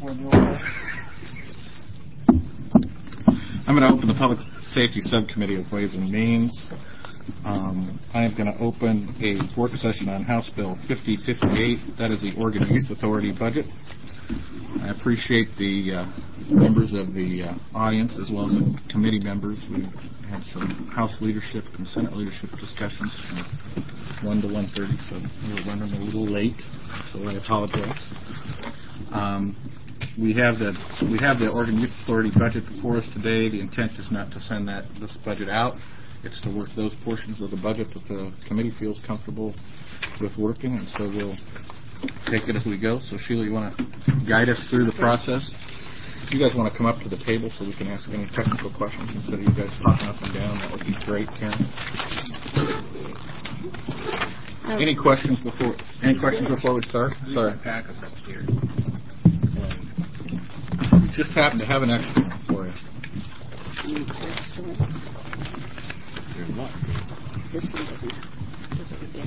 before the order. I'm going to open the Public Safety Subcommittee of Ways and Means. I am going to open a work session on House Bill 5058. That is the Oregon Youth Authority budget. I appreciate the members of the audience as well as the committee members. We had some House leadership and Senate leadership discussions from 1 to 1:30, so we were running a little late, so I apologize. We have the Oregon Youth Authority budget before us today. The intent is not to send this budget out. It's to work those portions of the budget that the committee feels comfortable with working, and so we'll take it as we go. So, Sheila, you want to guide us through the process? If you guys want to come up to the table so we can ask any technical questions instead of you guys talking up and down, that would be great, Karen. Any questions before we start? Sorry. Pack us up here. We just happen to have an extra one for you. This one doesn't have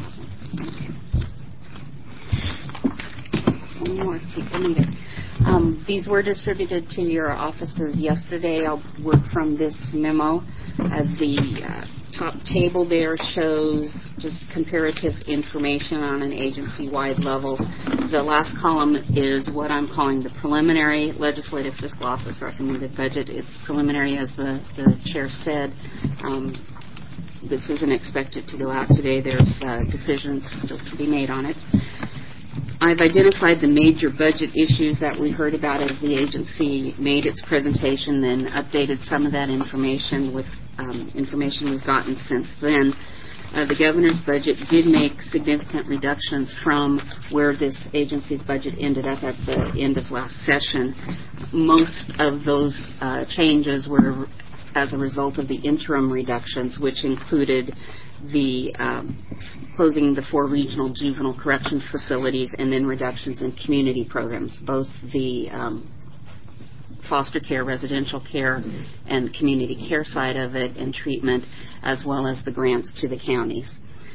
one more. People need it. These were distributed to your offices yesterday. I'll work from this memo. As the top table there shows just comparative information on an agency-wide level. The last column is what I'm calling the preliminary Legislative Fiscal Office recommended budget. It's preliminary, as the chair said. This isn't expected to go out today. There's decisions still to be made on it. I've identified the major budget issues that we heard about as the agency made its presentation, then updated some of that information with information we've gotten since then. The governor's budget did make significant reductions from where this agency's budget ended up at the end of last session. Most of those changes were as a result of the interim reductions, which included the closing the 4 regional juvenile correction facilities and then reductions in community programs, both the foster care, residential care, and community care side of it and treatment, as well as the grants to the counties.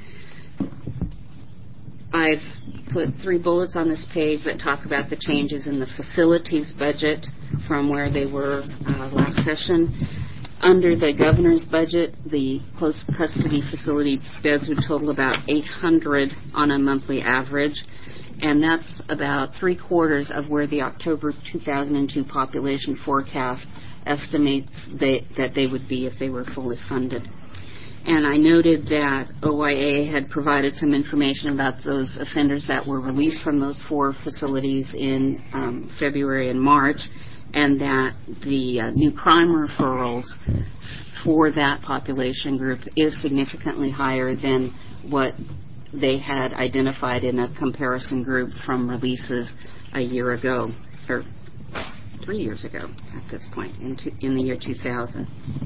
I've put 3 bullets on this page that talk about the changes in the facilities budget from where they were last session. Under the governor's budget, the close custody facility beds would total about 800 on a monthly average, and that's about 3/4 of where the October 2002 population forecast estimates that they would be if they were fully funded. And I noted that OYA had provided some information about those offenders that were released from those 4 facilities in February and March, and that the new crime referrals for that population group is significantly higher than what they had identified in a comparison group from releases a year ago, or 3 years ago at this point, in the year 2000.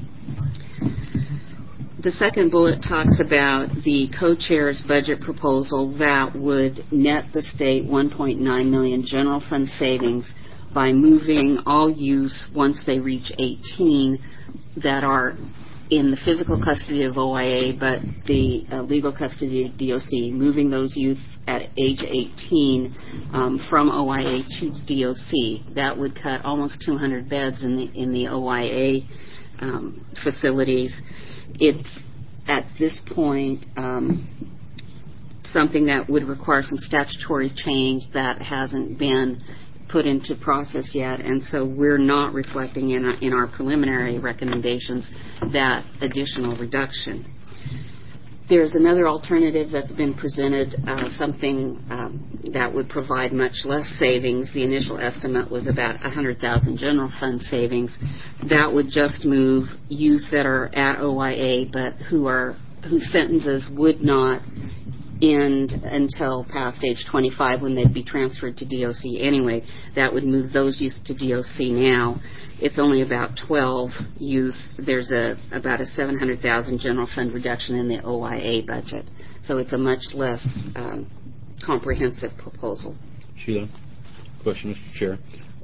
The second bullet talks about the co-chair's budget proposal that would net the state $1.9 million general fund savings by moving all youth once they reach 18 that are in the physical custody of OIA but the legal custody of DOC, moving those youth at age 18 from OIA to DOC. That would cut almost 200 beds in the OIA facilities. It's at this point something that would require some statutory change that hasn't been put into process yet, and so we're not reflecting in our preliminary recommendations that additional reduction. There's another alternative that's been presented, something that would provide much less savings. The initial estimate was about $100,000 general fund savings. That would just move youth that are at OIA but whose sentences would not end until past age 25 when they'd be transferred to DOC anyway. That would move those youth to DOC now. It's only about 12 youth. There's about a $700,000 general fund reduction in the OIA budget. So it's a much less comprehensive proposal. Sheila? Question, Mr. Chair.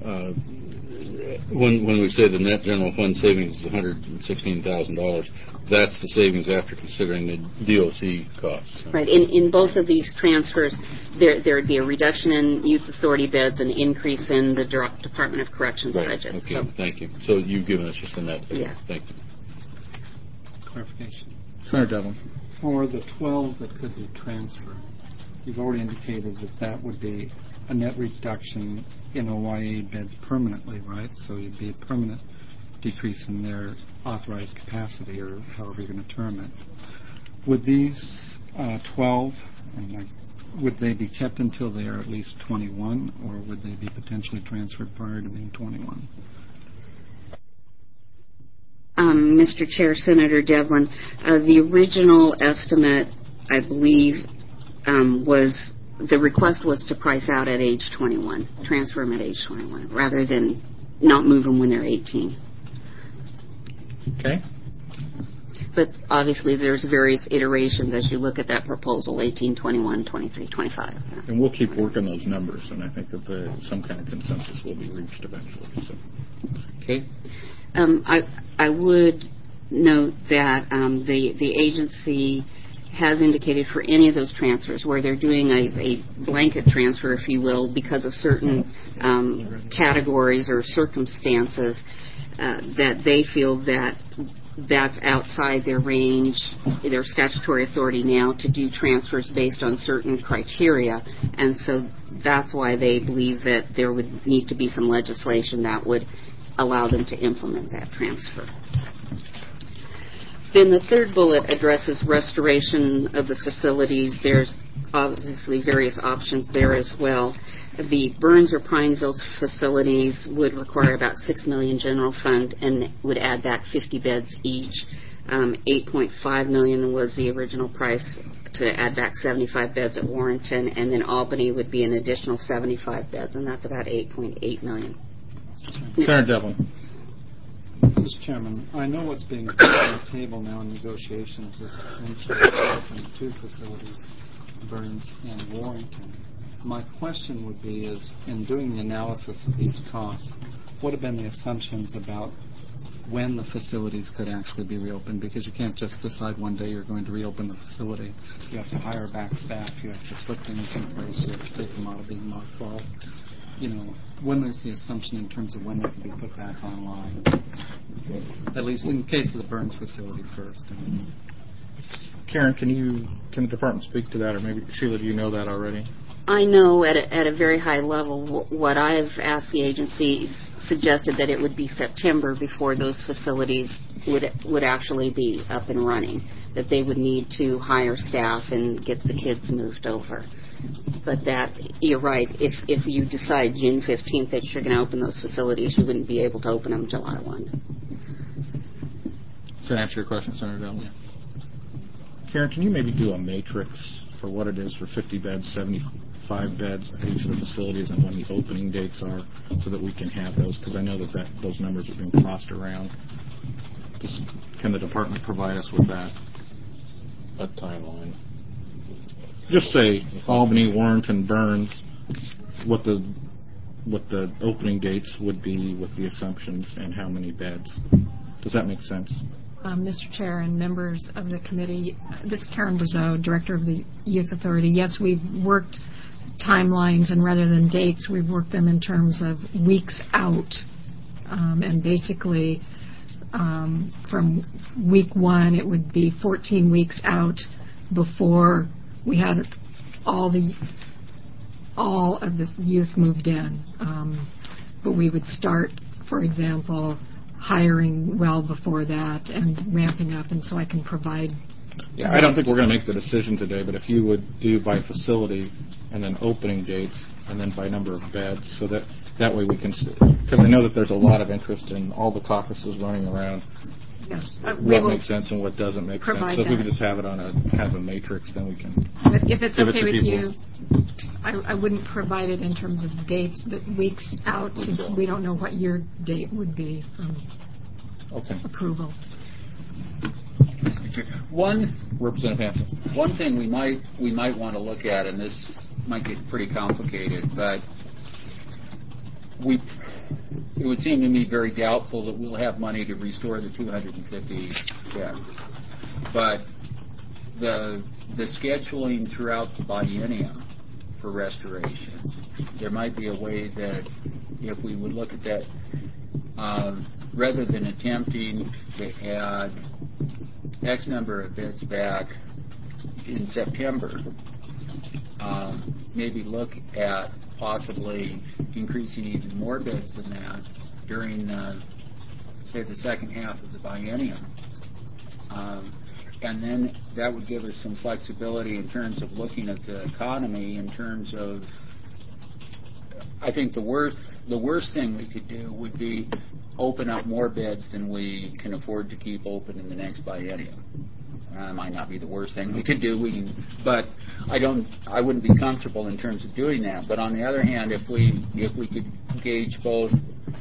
When we say the net general fund savings is $116,000, that's the savings after considering the DOC costs. Right. In both of these transfers, there would be a reduction in youth authority beds, an increase in the Department of Corrections budget. Okay. So, thank you. So you've given us just a net figure. Yeah. Thank you. Clarification. Senator Devlin. For the 12 that could be transferred, you've already indicated that would be a net reduction in OYA beds permanently, right? So you'd be a permanent decrease in their authorized capacity, or however you're going to term it. Would these 12, would they be kept until they are at least 21, or would they be potentially transferred prior to being 21? Mr. Chair, Senator Devlin, the original estimate, I believe, the request was to price out at age 21, transfer them at age 21, rather than not move them when they're 18. Okay. But obviously there's various iterations as you look at that proposal, 18, 21, 23, 25. And we'll keep working those numbers, and I think that some kind of consensus will be reached eventually. So. Okay. I would note that the agency has indicated for any of those transfers where they're doing a blanket transfer, if you will, because of certain categories or circumstances, that they feel that that's outside their range, their statutory authority now to do transfers based on certain criteria. And so that's why they believe that there would need to be some legislation that would allow them to implement that transfer. Then the third bullet addresses restoration of the facilities. There's obviously various options there as well. The Burns or Pineville facilities would require about $6 million general fund and would add back 50 beds each. $8.5 million was the original price to add back 75 beds at Warrenton, and then Albany would be an additional 75 beds, and that's about $8.8 million. Senator Devlin. Mr. Chairman, I know what's being put on the table now in negotiations is potentially open two facilities, Burns and Warrenton. My question would be is, in doing the analysis of these costs, what have been the assumptions about when the facilities could actually be reopened? Because you can't just decide one day you're going to reopen the facility. You have to hire back staff. You have to put things in place. You have to take them out of being mothballed. When there's the assumption in terms of when they can be put back online, at least in the case of the Burns facility first. Karen, can the department speak to that, or maybe Sheila, do you know that already? I know at a very high level what I've asked the agency suggested that it would be September before those facilities would actually be up and running, that they would need to hire staff and get the kids moved over. But that, you're right, if you decide June 15th that you're going to open those facilities, you wouldn't be able to open them July 1. Does that answer your question, Senator Devlin? Yes. Karen, can you maybe do a matrix for what it is for 50 beds, 75 beds at each of the facilities, and when the opening dates are, so that we can have those? Because I know that those numbers are being tossed around. Can the department provide us with that? A timeline. Just say Albany, Warrenton, Burns, what the opening dates would be with the assumptions and how many beds. Does that make sense? Mr. Chair and members of the committee, this is Karen Brazeau, Director of the Youth Authority. Yes, we've worked timelines, and rather than dates, we've worked them in terms of weeks out. And basically, from week 1, it would be 14 weeks out before we had all of the youth moved in. But we would start, for example, hiring well before that and ramping up, and so I can provide. Yeah, I don't think we're going to make the decision today, but if you would do by facility and then opening dates and then by number of beds, so that way we can, because I know that there's a lot of interest in all the caucuses running around. Yes, what makes sense and what doesn't make sense. So if we could just have it on a matrix, then we can. But if it's okay with you, I wouldn't provide it in terms of dates, but weeks out, since we don't know what your date would be from approval. Representative Hanson. One thing we might want to look at, and this might get pretty complicated, but it would seem to me very doubtful that we'll have money to restore the 250 beds. But the scheduling throughout the biennium for restoration, there might be a way that if we would look at that, rather than attempting to add X number of beds back in September, maybe look at possibly increasing even more beds than that during, say, the second half of the biennium. And then that would give us some flexibility in terms of looking at the economy in terms of, I think the worst thing we could do would be open up more beds than we can afford to keep open in the next biennium. It might not be the worst thing we could do, but I wouldn't be comfortable in terms of doing that. But on the other hand, if we could gauge both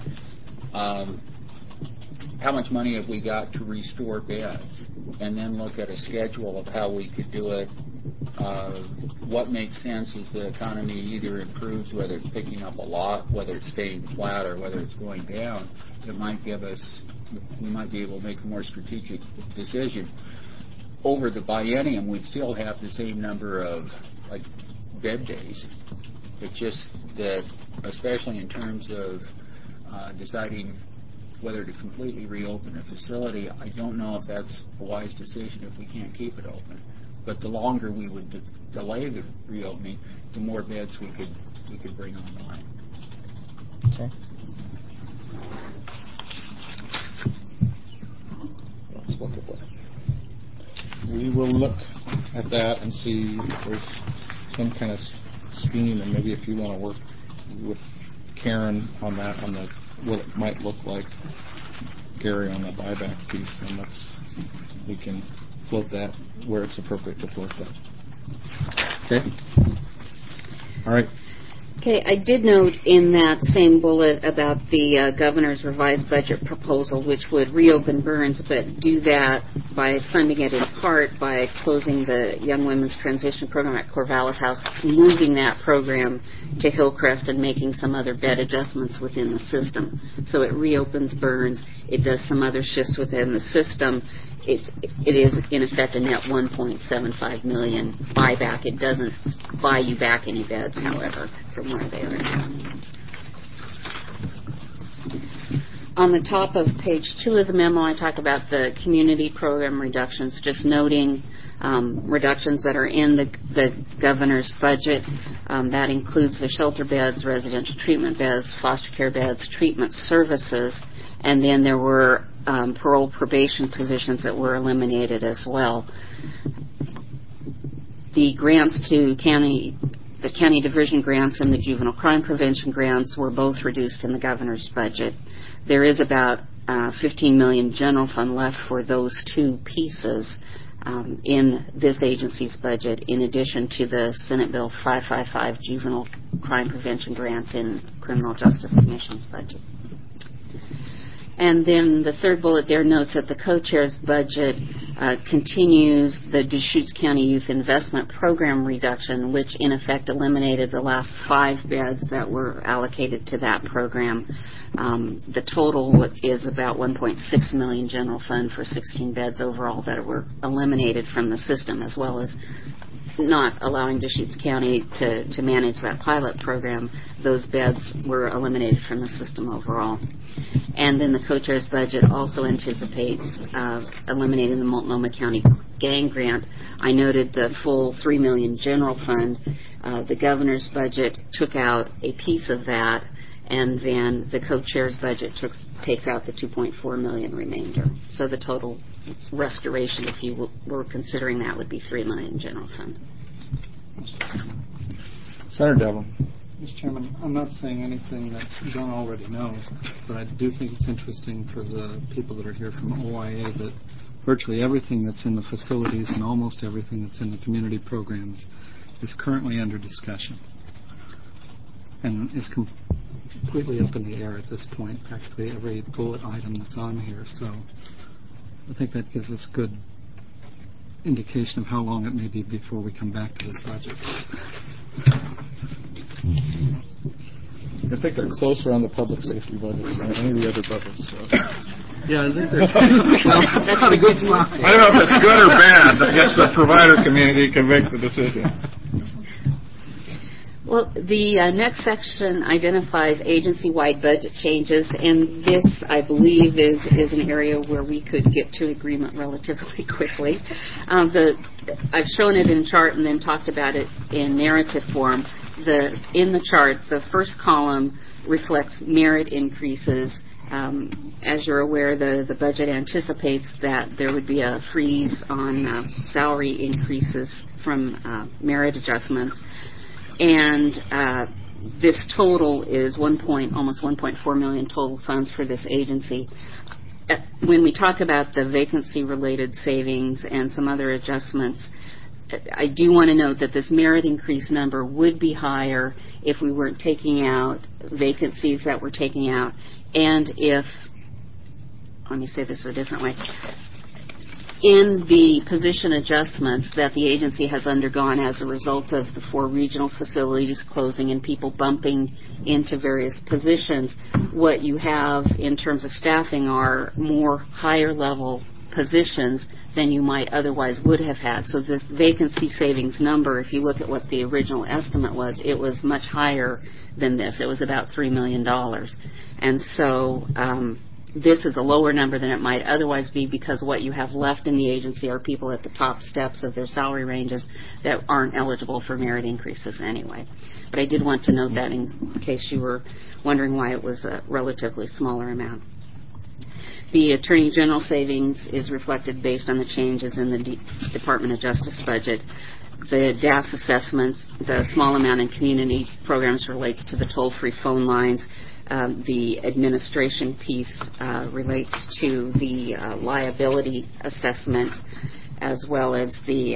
how much money have we got to restore beds, and then look at a schedule of how we could do it, what makes sense as the economy either improves, whether it's picking up a lot, whether it's staying flat, or whether it's going down, it might give us, we might be able to make a more strategic decision. Over the biennium, we'd still have the same number of bed days. It's just that, especially in terms of deciding whether to completely reopen a facility, I don't know if that's a wise decision if we can't keep it open. But the longer we would delay the reopening, the more beds we could bring online. Okay. Let's look at that. We will look at that and see if there's some kind of scheme, and maybe if you want to work with Karen on that, on the what it might look like, Gary on the buyback piece, and we can float that where it's appropriate to float that. Okay. All right. Okay, I did note in that same bullet about the governor's revised budget proposal, which would reopen Burns, but do that by funding it in part by closing the Young Women's Transition Program at Corvallis House, moving that program to Hillcrest, and making some other bed adjustments within the system. So it reopens Burns. It does some other shifts within the system. It is, in effect, a net $1.75 million buyback. It doesn't buy you back any beds, however, from where they are now. On the top of page 2 of the memo, I talk about the community program reductions, just noting reductions that are in the governor's budget. That includes the shelter beds, residential treatment beds, foster care beds, treatment services, and then there were parole probation positions that were eliminated as well. The grants to the county diversion grants and the juvenile crime prevention grants were both reduced in the governor's budget. There is about $15 million general fund left for those two pieces in this agency's budget, in addition to the Senate Bill 555 juvenile crime prevention grants in criminal justice commission's budget. And then the third bullet there notes that the co-chair's budget continues the Deschutes County Youth Investment Program reduction, which in effect eliminated the last 5 beds that were allocated to that program. The total is about $1.6 million general fund for 16 beds overall that were eliminated from the system, as well as not allowing Deschutes County to manage that pilot program. Those beds were eliminated from the system overall. And then the co-chair's budget also anticipates eliminating the Multnomah County gang grant. I noted the full $3 million general fund. The governor's budget took out a piece of that, and then the co-chair's budget takes out the $2.4 million remainder. So the total restoration, if you were considering that, would be $3 million general fund. Senator Devlin. Mr. Chairman, I'm not saying anything that you don't already know, but I do think it's interesting for the people that are here from OIA that virtually everything that's in the facilities and almost everything that's in the community programs is currently under discussion and is completely up in the air at this point, practically every bullet item that's on here. So I think that gives us good indication of how long it may be before we come back to this budget. I think they're closer on the public safety budgets than any of the other budgets. So. Yeah, I think they're... That's not a good sign. I don't know if it's good or bad. I guess the provider community can make the decision. Well, the next section identifies agency-wide budget changes, and this, I believe, is an area where we could get to agreement relatively quickly. I've shown it in chart and then talked about it in narrative form. In the chart, the first column reflects merit increases. As you're aware, the budget anticipates that there would be a freeze on salary increases from merit adjustments. And this total is almost 1.4 million total funds for this agency. When we talk about the vacancy-related savings and some other adjustments, I do want to note that this merit increase number would be higher if we weren't taking out vacancies that we're taking out, and if, let me say this a different way, in the position adjustments that the agency has undergone as a result of the 4 regional facilities closing and people bumping into various positions, what you have in terms of staffing are more higher level positions than you might otherwise would have had. So this vacancy savings number, if you look at what the original estimate was, it was much higher than this. It was about $3 million. And so this is a lower number than it might otherwise be, because what you have left in the agency are people at the top steps of their salary ranges that aren't eligible for merit increases anyway. But I did want to note that in case you were wondering why it was a relatively smaller amount. The Attorney General savings is reflected based on the changes in the Department of Justice budget. The DAS assessments, the small amount in community programs relates to the toll-free phone lines. The administration piece relates to the liability assessment, as well as the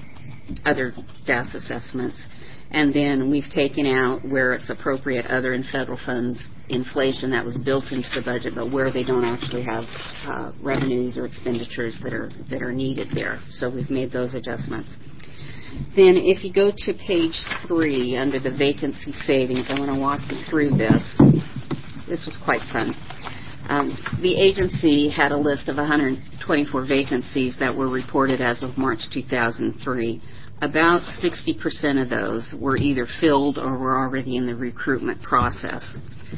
other DAS assessments. And then we've taken out, where it's appropriate, other and federal funds inflation that was built into the budget, but where they don't actually have revenues or expenditures that are needed there. So we've made those adjustments. Then if you go to page 3 under the vacancy savings, I want to walk you through this. This was quite fun. The agency had a list of 124 vacancies that were reported as of March 2003. About 60% of those were either filled or were already in the recruitment process.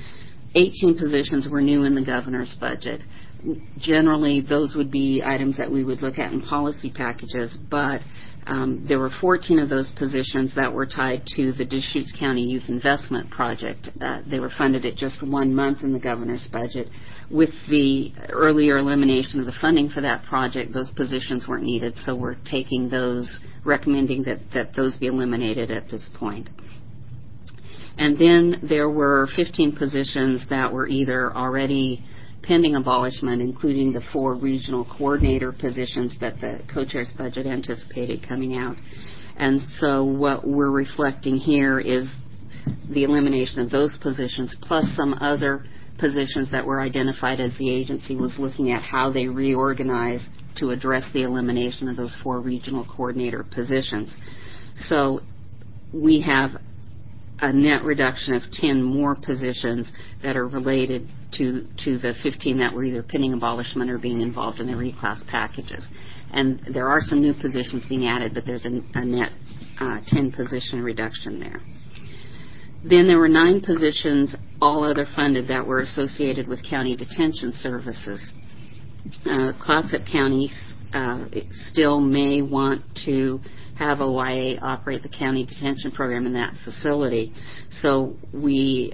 18 positions were new in the governor's budget. Generally, those would be items that we would look at in policy packages, but there were 14 of those positions that were tied to the Deschutes County Youth Investment Project. They were funded at just 1 month in the governor's budget. With the earlier elimination of the funding for that project, those positions weren't needed, so we're taking those, recommending that those be eliminated at this point. And then there were 15 positions that were either already pending abolishment, including the 4 regional coordinator positions that the co-chair's budget anticipated coming out. And so what we're reflecting here is the elimination of those positions, plus some other positions that were identified as the agency was looking at how they reorganize to address the elimination of those 4 regional coordinator positions. So we have a net reduction of 10 more positions that are related to the 15 that were either pending abolishment or being involved in the reclass packages. And there are some new positions being added, but there's a net 10 position reduction there. Then there were 9 positions, all other funded, that were associated with county detention services. Clatsop County still may want to have OIA operate the county detention program in that facility. So we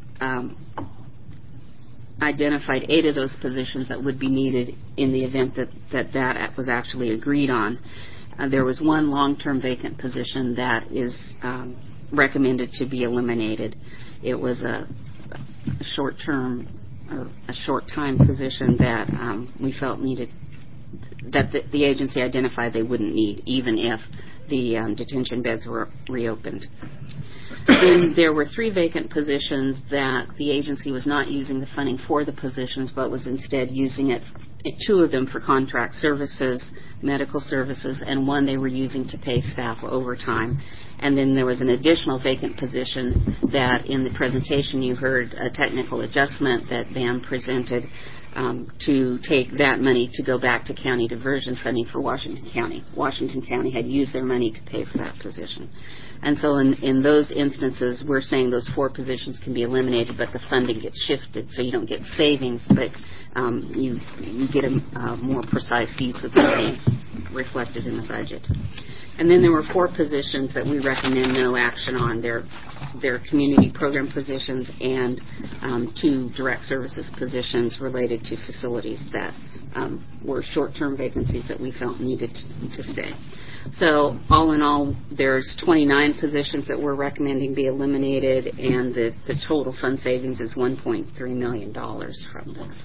identified 8 of those positions that would be needed in the event that was actually agreed on. There was 1 long-term vacant position that is recommended to be eliminated. It was a short-term or a short-time position that we felt needed, that the agency identified they wouldn't need, even if the detention beds were reopened. Then there were 3 vacant positions that the agency was not using the funding for the positions, but was instead using it, 2 of them for contract services, medical services, and 1 they were using to pay staff overtime. And then there was an additional vacant position that in the presentation you heard a technical adjustment that BAM presented to take that money to go back to county diversion funding for Washington County. Washington County had used their money to pay for that position. And so in those instances, we're saying those 4 positions can be eliminated, but the funding gets shifted, so you don't get savings, but you get a more precise use of the money reflected in the budget. And then there were 4 positions that we recommend no action on. They're community program positions and 2 direct services positions related to facilities that were short-term vacancies that we felt needed to stay. So all in all, there's 29 positions that we're recommending be eliminated, and the total fund savings is $1.3 million from this.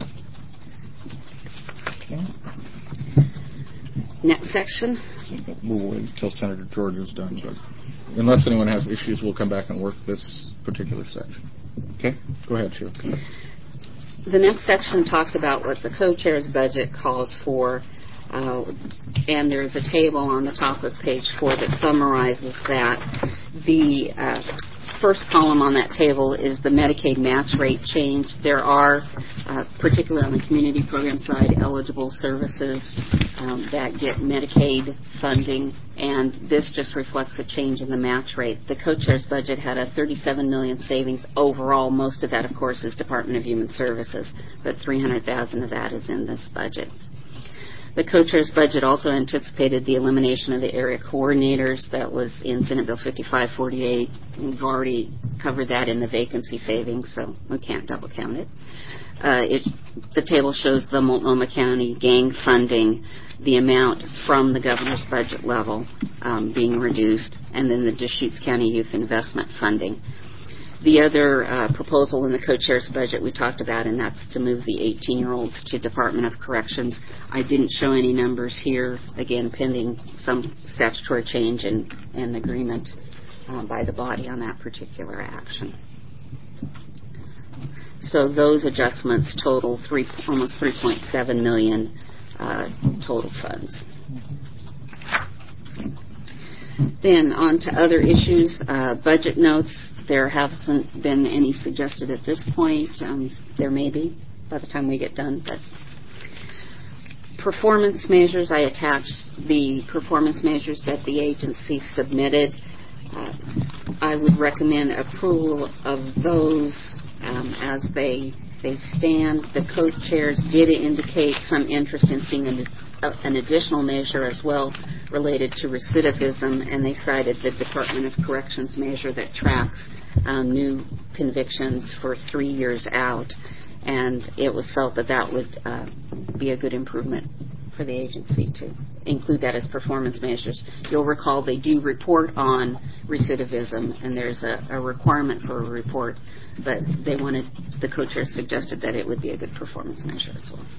Okay. Next section. We'll wait until Senator George is done, but unless anyone has issues, we'll come back and work this particular section. Okay? Go ahead, Sheila. The next section talks about what the co-chair's budget calls for, and there's a table on the top of page 4 that summarizes that. The first column on that table is the Medicaid match rate change. There are, particularly on the community program side, eligible services that get Medicaid funding, and this just reflects a change in the match rate. The co-chair's budget had a $37 million savings overall. Most of that, of course, is Department of Human Services, but $300,000 of that is in this budget. The co-chair's budget also anticipated the elimination of the area coordinators. That was in Senate Bill 5548. We've already covered that in the vacancy savings, so we can't double count it. The table shows the Multnomah County gang funding, the amount from the governor's budget level being reduced, and then the Deschutes County Youth Investment funding. The other proposal in the co-chair's budget we talked about, and that's to move the 18-year-olds to Department of Corrections. I didn't show any numbers here, again, pending some statutory change and agreement by the body on that particular action. So those adjustments total almost $3.7 million total funds. Then on to other issues, budget notes. There hasn't been any suggested at this point. There may be by the time we get done. But performance measures, I attached the performance measures that the agency submitted. I would recommend approval of those as they stand. The co-chairs did indicate some interest in seeing an additional measure as well related to recidivism, and they cited the Department of Corrections measure that tracks new convictions for 3 years out, and it was felt that that would be a good improvement for the agency to include that as performance measures. You'll recall they do report on recidivism, and there's a requirement for a report, but the co-chairs suggested that it would be a good performance measure as well.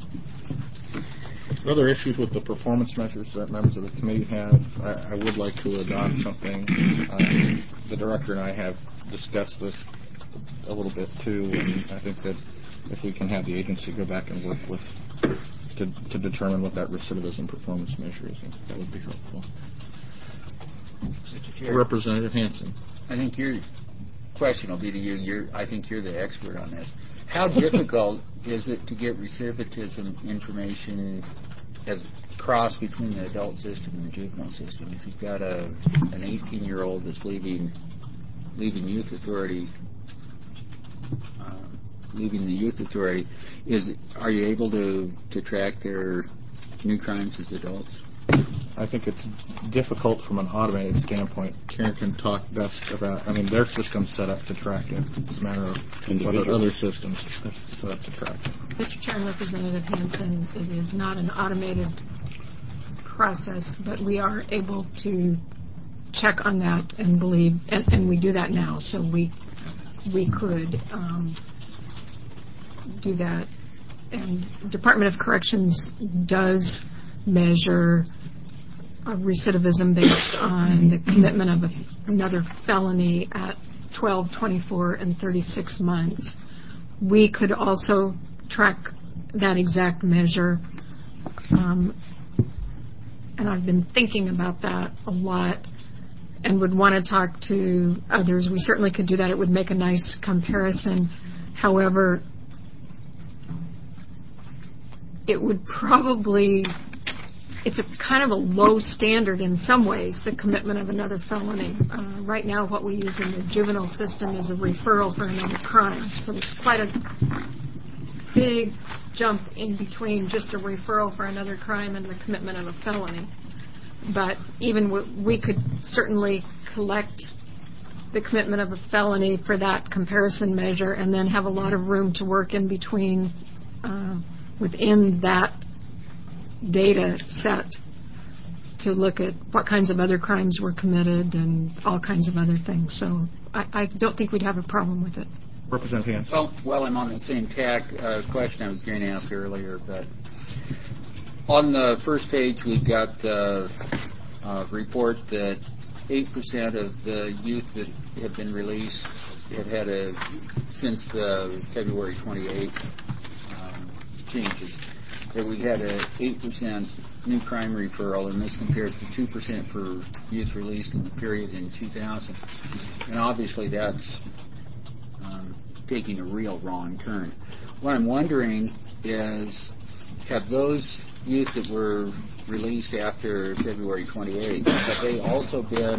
Other issues with the performance measures that members of the committee have, I would like to adopt something. The director and I have discussed this a little bit too, and I think that if we can have the agency go back and work with to determine what that recidivism performance measure is, that would be helpful. Mr. Chair, Representative Hansen. I think your question will be to you. I think you're the expert on this. How difficult is it to get recidivism information as cross between the adult system and the juvenile system? If you've got an 18-year-old that's leaving youth authority, leaving the youth authority, are you able to track their new crimes as adults? I think it's difficult from an automated standpoint. Karen can talk best about, their system's set up to track it. It's a matter of whether other systems are set up to track it. Mr. Chair and Representative Hansen, it is not an automated process, but we are able to check on that and believe, and we do that now, so we could do that. And Department of Corrections does measure recidivism based on the commitment of another felony at 12, 24, and 36 months. We could also track that exact measure, and I've been thinking about that a lot. and would want to talk to others, we certainly could do that. It would make a nice comparison. However, it would probably, it's a kind of a low standard in some ways, the commitment of another felony. Right now, what we use in the juvenile system is a referral for another crime. So it's quite a big jump in between just a referral for another crime and the commitment of a felony. But even we could certainly collect the commitment of a felony for that comparison measure and then have a lot of room to work in between within that data set to look at what kinds of other crimes were committed and all kinds of other things. So I don't think we'd have a problem with it. Representative Hanson. Well, I'm on the same tack question I was going to ask earlier, but on the first page we've got the report that 8% of the youth that have been released have had since the February 28th changes, that we had a 8% new crime referral, and this compares to 2% for youth released in the period in 2000. And obviously that's taking a real wrong turn. What I'm wondering is, have those youth that were released after February 28th, have they also been,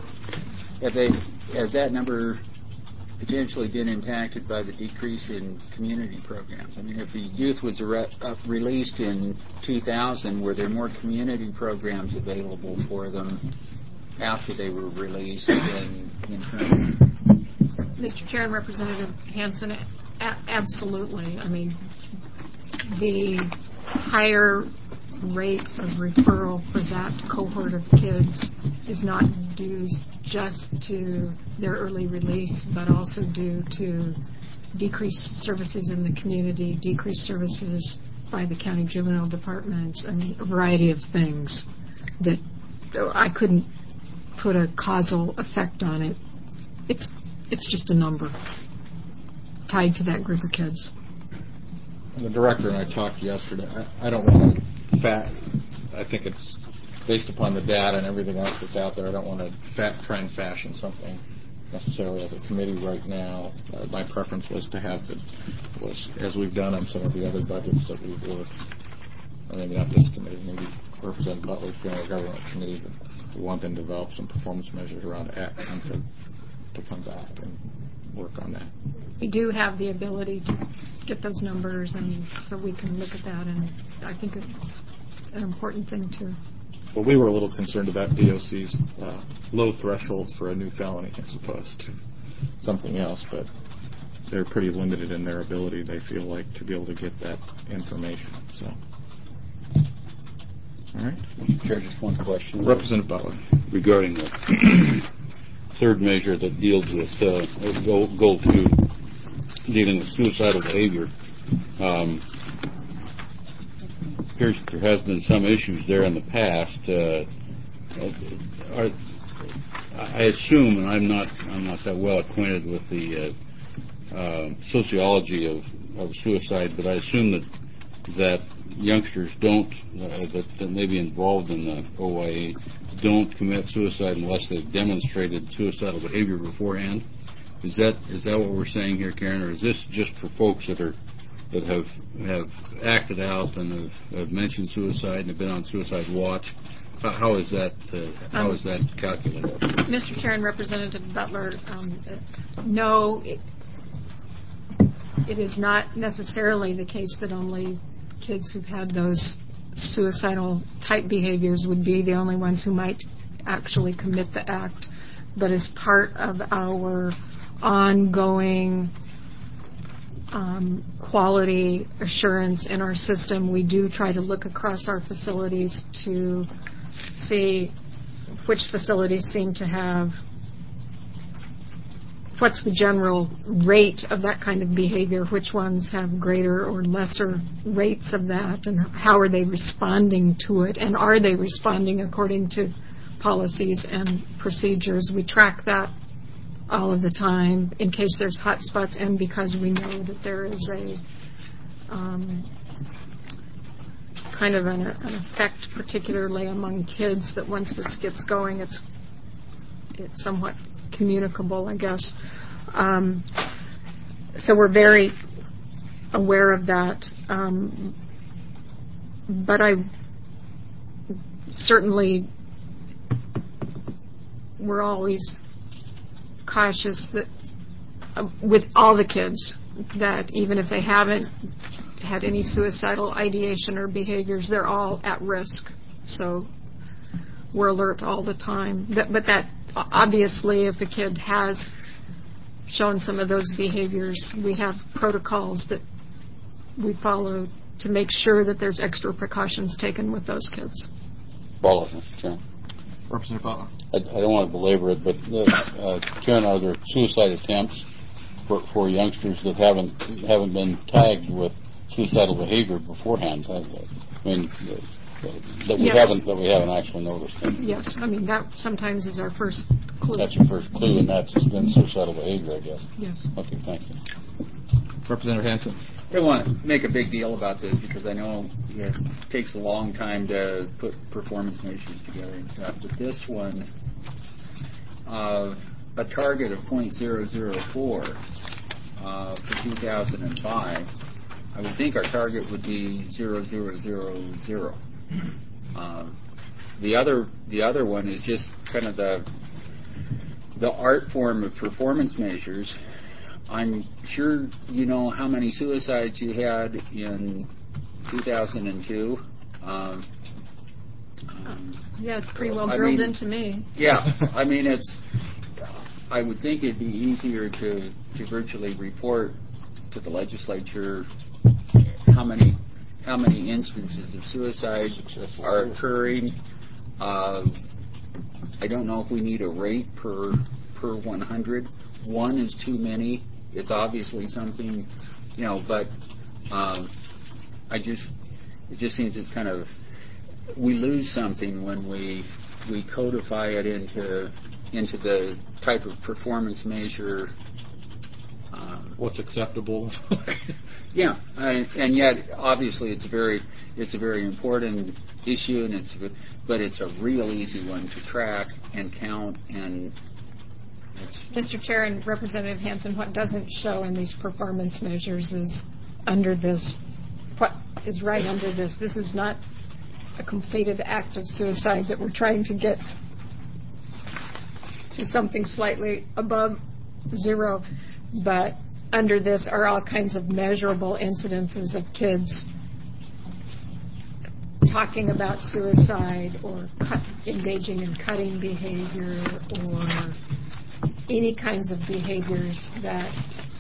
has that number potentially been impacted by the decrease in community programs? I mean, if the youth was released in 2000, were there more community programs available for them after they were released than in terms? Mr. Chair and Representative Hanson, absolutely. I mean, the higher rate of referral for that cohort of kids is not due just to their early release, but also due to decreased services in the community, decreased services by the county juvenile departments, I mean, a variety of things that I couldn't put a causal effect on it. It's just a number tied to that group of kids. The director and I talked yesterday. I don't want to I think it's based upon the data and everything else that's out there. I don't want to try and fashion something necessarily as a committee right now. My preference was to have as we've done on some of the other budgets that we've worked, or maybe not this committee, maybe Representative Butler's General Government Committee, that we want them to develop some performance measures around action to come back and work on that. We do have the ability to get those numbers, and so we can look at that, and I think it's an important thing too. Well, we were a little concerned about DOC's low thresholds for a new felony as opposed to something else, but they're pretty limited in their ability, they feel like, to be able to get that information. So, all right. Mr. Chair, just one question. Representative Butler. Regarding the third measure that deals with goal 2, dealing with suicidal behavior. Appears that there has been some issues there in the past. I assume, and I'm not that well acquainted with the sociology of suicide, but I assume that youngsters that may be involved in the OYA don't commit suicide unless they've demonstrated suicidal behavior beforehand. Is that what we're saying here, Karen, or is this just for folks that have acted out and have mentioned suicide and have been on suicide watch? How is that calculated? Mr. Chair and Representative Butler, no, it is not necessarily the case that only kids who've had those suicidal type behaviors would be the only ones who might actually commit the act, but as part of our ongoing quality assurance in our system, we do try to look across our facilities to see which facilities seem to have, what's the general rate of that kind of behavior, which ones have greater or lesser rates of that, and how are they responding to it, and are they responding according to policies and procedures. We track that all of the time in case there's hot spots, and because we know that there is a kind of an effect, particularly among kids, that once this gets going, it's somewhat communicable, I guess. So we're very aware of that. But I certainly, we're always cautious that with all the kids, that even if they haven't had any suicidal ideation or behaviors, they're all at risk. So we're alert all the time. But that obviously, if a kid has shown some of those behaviors, we have protocols that we follow to make sure that there's extra precautions taken with those kids. Butler, Mr. Chairman. Representative Butler. I don't want to belabor it, but Karen, are there suicide attempts for youngsters that haven't been tagged with suicidal behavior beforehand? I mean, that we haven't actually noticed. Yes, I mean that sometimes is our first clue. That's your first clue, and that's been suicidal behavior, I guess. Yes. Okay, thank you. Representative Hanson. I don't want to make a big deal about this because I know it takes a long time to put performance measures together and stuff. But this one, a target of 0.004 for 2005, I would think our target would be 0.0000. The other one is just kind of the art form of performance measures. I'm sure you know how many suicides you had in 2002. Yeah, it's pretty well drilled into me. Yeah, I mean I would think it'd be easier to virtually report to the legislature how many instances of suicide are occurring. I don't know if we need a rate per 100. One is too many. It's obviously something, but it just seems it's kind of, we lose something when we codify it into the type of performance measure. What's acceptable? Yeah, and yet obviously it's a very important issue, but it's a real easy one to track and count and. Mr. Chair and Representative Hanson, what doesn't show in these performance measures is under this, what is right under this. This is not a completed act of suicide that we're trying to get to something slightly above 0, but under this are all kinds of measurable incidences of kids talking about suicide or engaging in cutting behavior or any kinds of behaviors that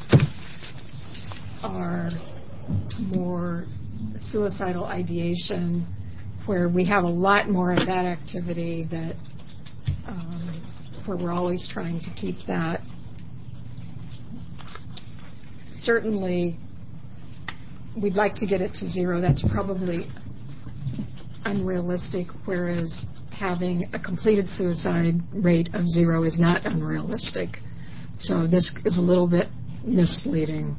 are more suicidal ideation, where we have a lot more of that activity that where we're always trying to keep that. Certainly, we'd like to get it to 0. That's probably unrealistic, whereas having a completed suicide rate of 0 is not unrealistic. So this is a little bit misleading.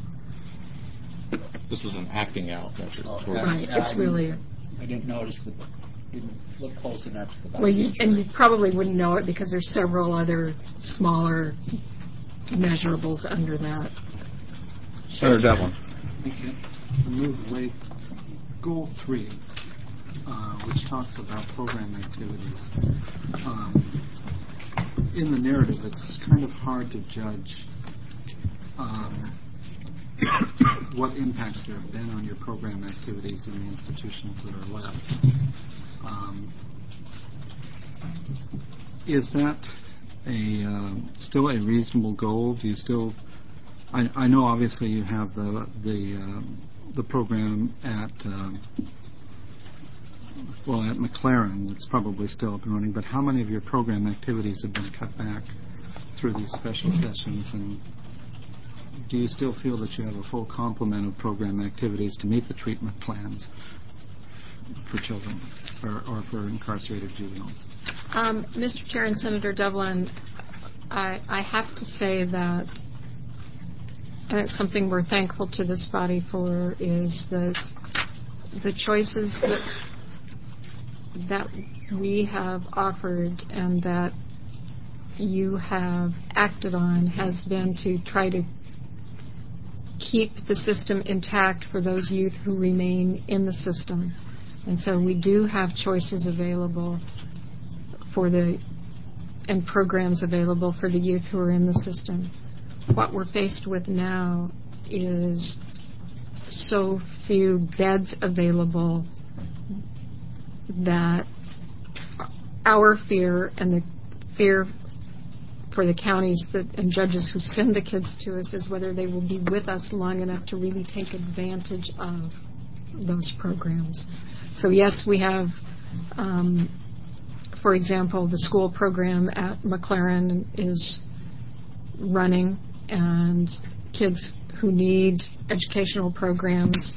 This is an acting out measure. Right, it's really. I didn't notice didn't look close enough to the. Well, you probably wouldn't know it because there's several other smaller measurables under that. Senator Devlin. Thank you. Move away. Goal 3. Which talks about program activities. In the narrative, it's kind of hard to judge what impacts there have been on your program activities in the institutions that are left. Is that still a reasonable goal? Do you still? I know obviously you have the program at McLaren. It's probably still up and running. But how many of your program activities have been cut back through these special sessions? And do you still feel that you have a full complement of program activities to meet the treatment plans for children or for incarcerated juveniles? Mr. Chair and Senator Devlin, I have to say that, and it's something we're thankful to this body for, is that the choices that we have offered and that you have acted on has been to try to keep the system intact for those youth who remain in the system. And so we do have choices available and programs available for the youth who are in the system. What we're faced with now is so few beds available that our fear and the fear for the counties and judges who send the kids to us is whether they will be with us long enough to really take advantage of those programs. So yes, we have, for example, the school program at McLaren is running, and kids who need educational programs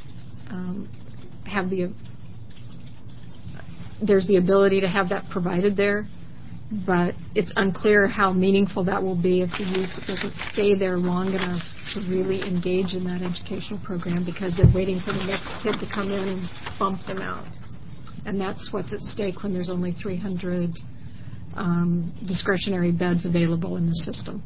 there's the ability to have that provided there, but it's unclear how meaningful that will be if the youth doesn't stay there long enough to really engage in that educational program because they're waiting for the next kid to come in and bump them out. And that's what's at stake when there's only 300 discretionary beds available in the system.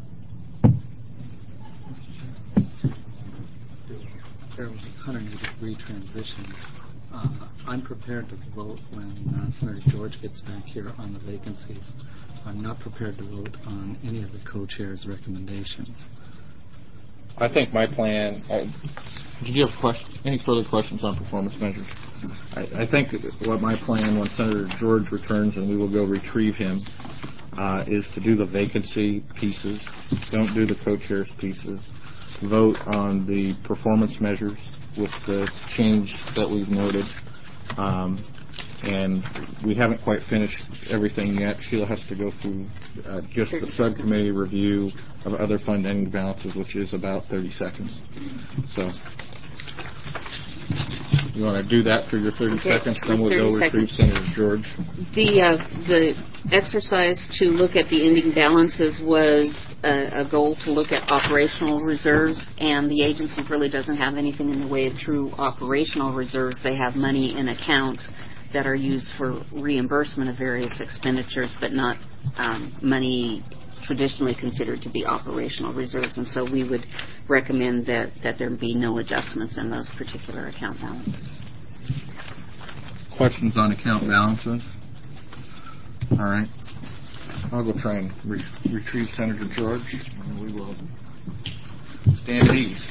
There was a 180-degree transition. I'm prepared to vote when Senator George gets back here on the vacancies. I'm not prepared to vote on any of the co-chairs' recommendations. I think my plan. Did you have any further questions on performance measures? I think what my plan, when Senator George returns and we will go retrieve him, is to do the vacancy pieces. Don't do the co-chairs pieces. Vote on the performance measures with the change that we've noted. And we haven't quite finished everything yet. Sheila has to go through just the subcommittee review of other fund ending balances, which is about 30 seconds. So you want to do that for your 30 seconds, then we'll go retrieve Senator George. The exercise to look at the ending balances was a goal to look at operational reserves, and the agency really doesn't have anything in the way of true operational reserves. They have money in accounts that are used for reimbursement of various expenditures, but not money traditionally considered to be operational reserves. And so we would recommend that there be no adjustments in those particular account balances. Questions on account balances? All right. I'll go try and retrieve Senator George, and we will stand at ease.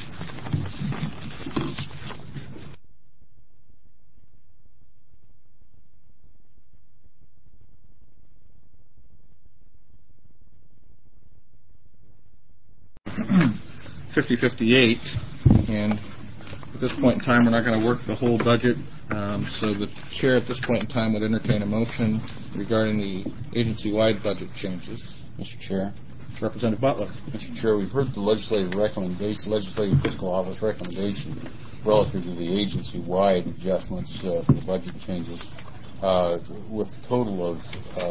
$50.58, and at this point in time, we're not going to work the whole budget. So the chair at this point in time would entertain a motion regarding the agency-wide budget changes. Mr. Chair. Representative Butler. Mr. Chair, we've heard the legislative fiscal office recommendation relative to the agency-wide adjustments for the budget changes, with a total of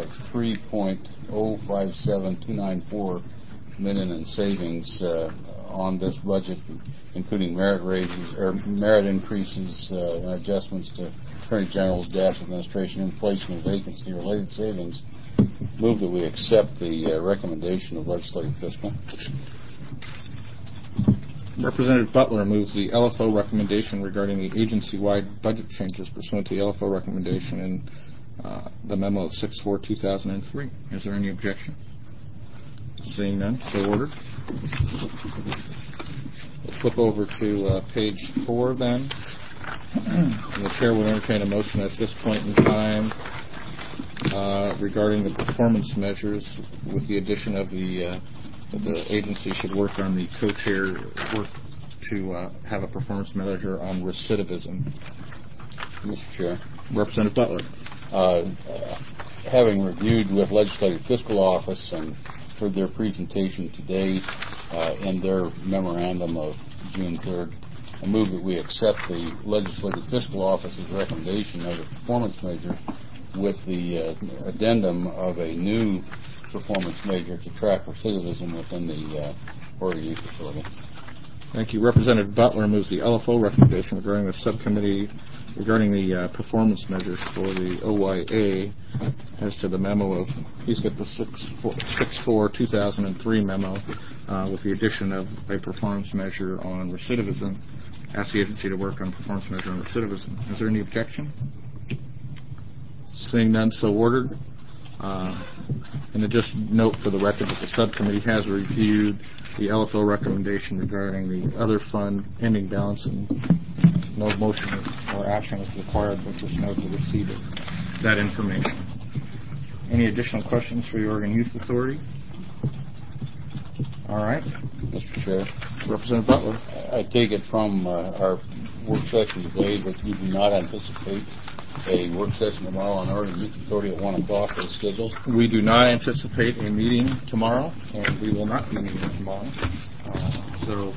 $3.057294 million in savings on this budget, including merit raises or merit increases and adjustments to Attorney General's desk, administration, inflation, and vacancy-related savings. Move that we accept the recommendation of legislative fiscal. Representative Butler moves the LFO recommendation regarding the agency-wide budget changes pursuant to the LFO recommendation in the memo of 6/4/2003. Is there any objection? Seeing none, so ordered. We'll flip over to page 4 then. And the chair will entertain a motion at this point in time regarding the performance measures with the addition of the agency should work on the co-chair work to have a performance measure on recidivism. Mr. Chair. Representative Butler. Having reviewed with Legislative Fiscal Office and heard their presentation today and their memorandum of June 3rd, I move that we accept the Legislative Fiscal Office's recommendation of a performance measure with the addendum of a new performance measure to track recidivism within the Board of Youth Facility. Thank you. Representative Butler moves the LFO recommendation regarding the subcommittee regarding the performance measures for the OYA as to the memo of, he's got the 6/4/2003 memo with the addition of a performance measure on recidivism. Ask the agency to work on performance measure on recidivism. Is there any objection? Seeing none, so ordered. And then just note for the record that the subcommittee has reviewed the LFO recommendation regarding the other fund ending balance, and no motion or action is required, but just note the receipt of that information. Any additional questions for the Oregon Youth Authority? All right. Mr. Chair, Representative Butler. I take it from our work session today that you do not anticipate a work session tomorrow on Oregon Youth Authority at 1 o'clock as scheduled. We do not anticipate a meeting tomorrow, and we will not be meeting tomorrow. So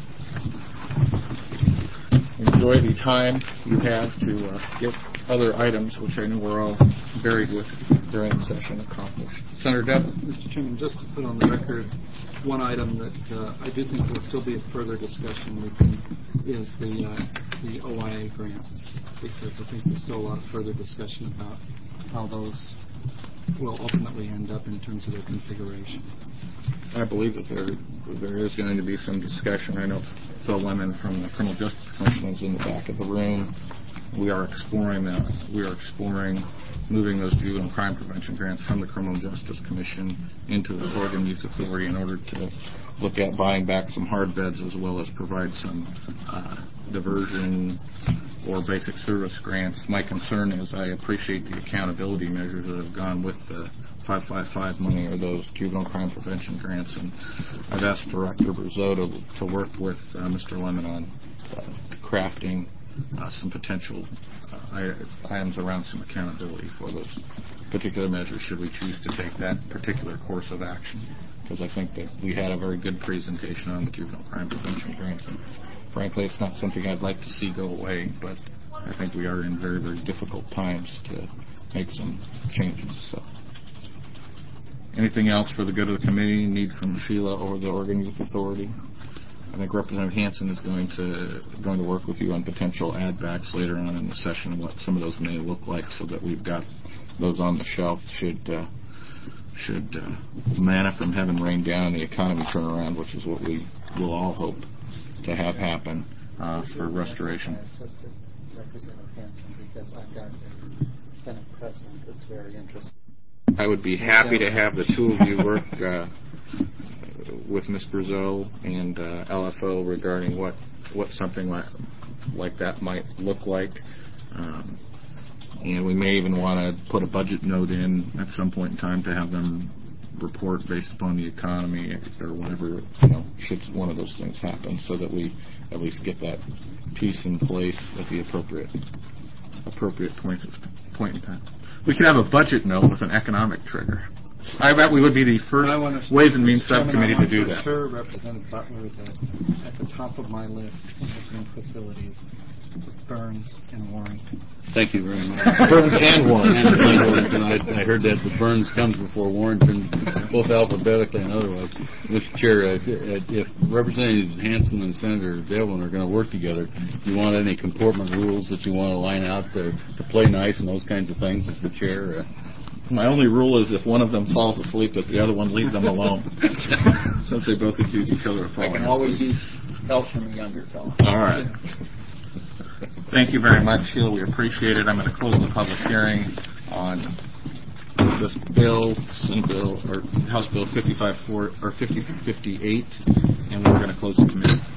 enjoy the time you have to get other items, which I know we're all buried with during the session, accomplished. Senator Deb? Mr. Chairman, just to put on the record, one item that I do think will still be a further discussion is the OIA grants, because I think there's still a lot of further discussion about how those will ultimately end up in terms of their configuration. I believe that there is going to be some discussion. I know Phil Lemon from the Criminal Justice Commission is in the back of the room. We are exploring that. We are exploring moving those juvenile crime prevention grants from the Criminal Justice Commission into the Oregon Youth Authority in order to look at buying back some hard beds as well as provide some diversion or basic service grants. My concern is I appreciate the accountability measures that have gone with the 555 money or those juvenile crime prevention grants, and I've asked Director Brazeau to work with Mr. Lemon on crafting some potential items around some accountability for those particular measures should we choose to take that particular course of action, because I think that we had a very good presentation on the juvenile crime prevention grants, and frankly it's not something I'd like to see go away, but I think we are in very, very difficult times to make some changes. So anything else for the good of the committee need from Sheila or the Oregon Youth Authority? I think Representative Hansen is going to work with you on potential add-backs later on in the session, what some of those may look like, so that we've got those on the shelf should manna from heaven rain down and the economy turn around, which is what we will all hope to have happen for restoration. Representative Hansen, because I've got a Senate President that's very interested. I would be happy to have the two of you work with Ms. Brazeau and LFO regarding what something like that might look like. And we may even want to put a budget note in at some point in time to have them report based upon the economy or whatever, should one of those things happen, so that we at least get that piece in place at the appropriate point in time. We could have a budget note with an economic trigger. I bet we would be the first Ways and Means Subcommittee to do that. I'm sure Representative Butler that at the top of my list of new facilities is Burns and Warrington. Thank you very much. Burns and Warrington. I heard that the Burns comes before Warrington, both alphabetically and otherwise. Mr. Chair, if Representative Hansen and Senator Devlin are going to work together, do you want any comportment rules that you want to line out to play nice and those kinds of things as the chair? My only rule is if one of them falls asleep, that the other one leave them alone, since they both accuse each other of falling asleep. I can always use help from a younger fellow. All right. Thank you very much, Sheila. We appreciate it. I'm going to close the public hearing on this bill, House Bill 5058, and we're going to close the committee.